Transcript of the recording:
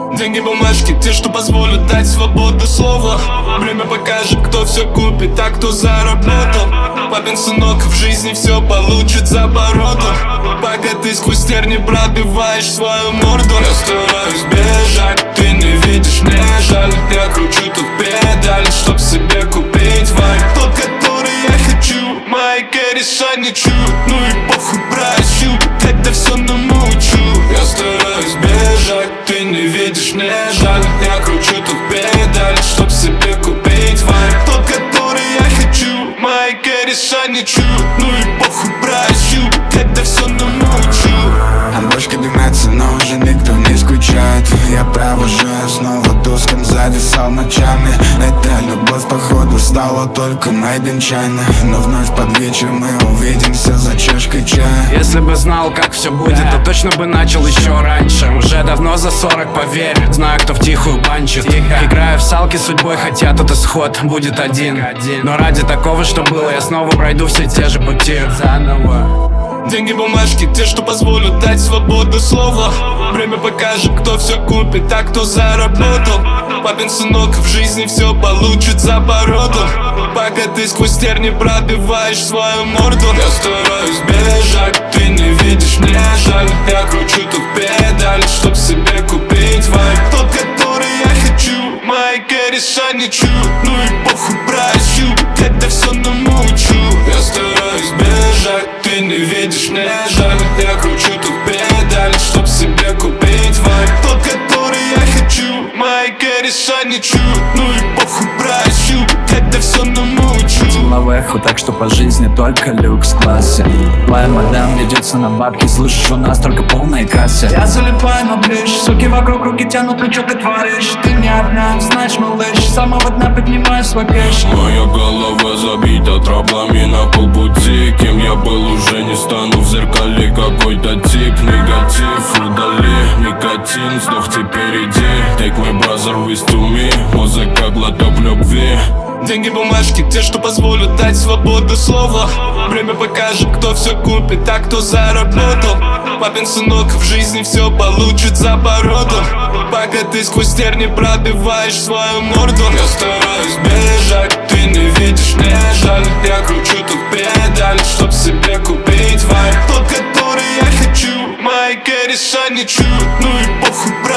Деньги, бумажки, те, что позволят дать свободу слова. Время покажет, кто все купит, а кто заработал. Папин сынок в жизни все получит за оборотом. Пока ты сквозь терни пробиваешь свою морду. Я стараюсь бежать, ты не видишь, мне жаль. Я кручу тут педаль, чтоб себе купить вайб. Тот, который я хочу, мои кореша не чуют. Ну и похуй, прощу, когда все намучу. Я стараюсь бежать, ты не видишь, мне жаль. Я кручу тут педаль, чтоб себе купить вайб. Тот, который я хочу, мои кореша не чуют. Ну и похуй, прощу, когда все намучу. А бочки дымятся, но уже никто не скучает. Я провожаю снова туском, зависал ночами. Эта любовь, походу, стала только найденчайной. Но вновь под вечер мы увидимся за чашкой чая. Если бы знал, как все будет, то точно бы начал еще раньше. Уже давно за 40, поверь, знаю, кто втихую банчит. Играю в салки судьбой, хотя тот исход будет один. Но ради такого, что было, я снова пройду все те же пути заново. Деньги, бумажки, те, что позволят дать свободу слова. Время покажет, кто все купит, а кто заработал. Папин сынок в жизни все получит за оборотом. Пока ты сквозь терни пробиваешь свою морду. Я стараюсь бежать, ты не видишь, мне жаль. Я кручу тут педаль, чтоб себе купить вайб. Тот, который я хочу, мои кореша не чуют. Ну и похуй, прощу, когда все намучу. Я стараюсь бежать, ты не видишь, мне жаль. Я кручу тут педаль, чтоб себе купить вайб. Тот, который я хочу, мои кореша не чуют. Ну и похуй, прощу, когда все намучу. Лавеху, так что по жизни только люкс-классе. Твоя мадам ведется на бабки, слышишь, у нас только полная касса. Я залипаю на ближ, суки вокруг руки тянут, ну чё ты творишь? Ты не одна, знаешь, малыш, с самого дна поднимаю свой кэш. Моя голова забита траблами на полпути. Кем я был, уже не стану. В зеркале какой-то тип. Негатив, удали, никотин, сдох, теперь иди. Take my brother with to me. Музыка, глоток любви. Деньги, бумажки, те, что позволят дать свободу слова. Время покажет, кто все купит, а кто заработал. Папин сынок в жизни все получит за оборотом. Пока ты сквозь терни пробиваешь свою морду. Я стараюсь бежать, ты не видишь, мне жаль. Я кручу тут педаль, чтоб себе купить вайб. Тот, который я хочу, мои кореша не чуют. Ну и похуй,